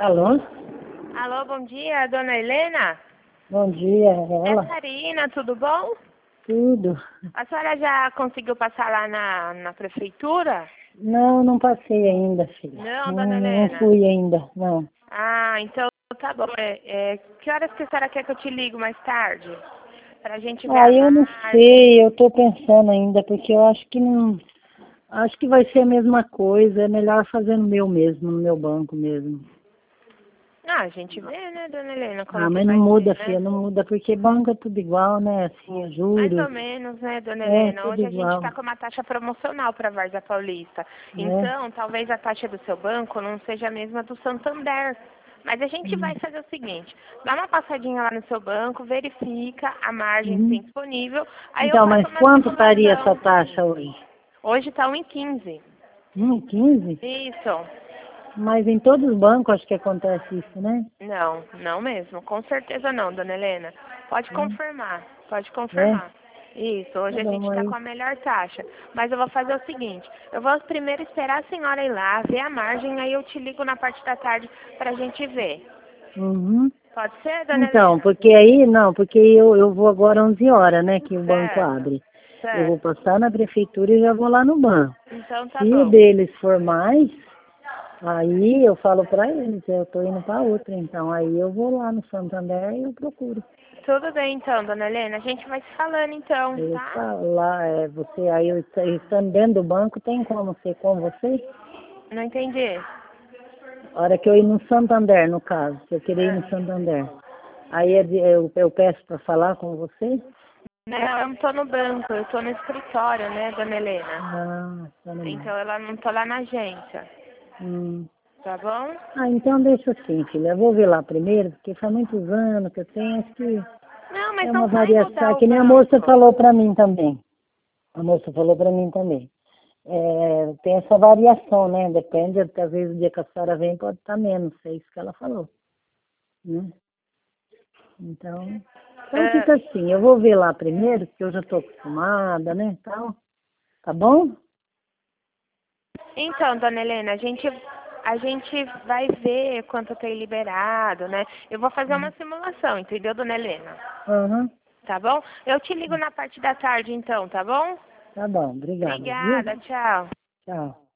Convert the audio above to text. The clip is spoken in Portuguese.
Alô? Alô, bom dia, dona Helena? Bom dia, É ela? Karina, tudo bom? Tudo. A senhora já conseguiu passar lá na prefeitura? Não, não passei ainda, filha. Não, Não, dona não Helena. fui ainda, não. Ah, então tá bom. Que horas que a senhora quer que eu te ligo mais tarde? Pra gente ver a Eu não margem. sei, eu tô pensando ainda, porque eu acho que não. Acho que vai ser a mesma coisa, é melhor fazer no meu mesmo, no meu banco mesmo. Ah, a gente vê, né, dona Helena, como que Mas não vai muda, ser, filha, né? não muda, porque banco é tudo igual, né? Assim, é Mais ou juros, menos, né, dona é Helena? tudo Hoje a gente igual, está com uma taxa promocional para a Várzea Paulista. né? Então, talvez a taxa do seu banco não seja a mesma do Santander. Mas a gente vai fazer o seguinte, dá uma passadinha lá no seu banco, verifica a margem que tem Uhum. disponível, aí eu Então, faço mas uma quanto estaria essa simulação. taxa hoje? Hoje está 1,15. 1,15? Isso. Mas em todos os bancos acho que acontece isso, né? Não, não mesmo. Com certeza não, dona Helena. Pode confirmar, pode É? confirmar. Isso, hoje Tá a gente bom está aí. com a melhor taxa. Mas eu vou fazer o seguinte, eu vou primeiro esperar a senhora ir lá, ver a margem, aí eu te ligo na parte da tarde para a gente ver. Uhum. Pode ser, dona Então, Helena? porque aí, não, porque eu vou agora 11 horas, né, que o banco Certo, abre. Eu vou certo. passar na prefeitura e já vou lá no banco. Então tá Se o bom. deles for mais, aí eu falo pra eles, eu tô indo pra outra, então aí eu vou lá no Santander e eu procuro. Tudo bem então, dona Helena. A gente vai se falando então, Aí eu tá? falo lá, você, aí eu estando dentro do banco, tem como ser com você? Não entendi. A hora que eu ir no Santander, no caso, se eu querer ir no Ah. Santander. Aí eu peço para falar com você? Não, eu não tô no banco, eu tô no escritório, né, dona Helena? Tá no banco. Então ela não tô lá na agência, Hum. tá bom? Então deixa assim, filha. Eu vou ver lá primeiro, porque faz muitos anos que eu tenho, acho que Não, mas é não uma vai variação, mudar o que nem a moça banco. falou para mim também. A moça falou para mim também. Tem essa variação, né? Depende, às vezes o dia que a senhora vem pode estar menos, é isso que ela falou, né? Então Ah, fica assim, eu vou ver lá primeiro, porque eu já estou acostumada, né, tal. Tá bom? então, dona Helena, a gente vai ver quanto tem liberado, né? Eu vou fazer uma simulação, entendeu, dona Helena? Aham. Tá bom? Eu te ligo na parte da tarde, então, tá bom? Tá bom, obrigada, viu? Obrigada, tchau. Tchau.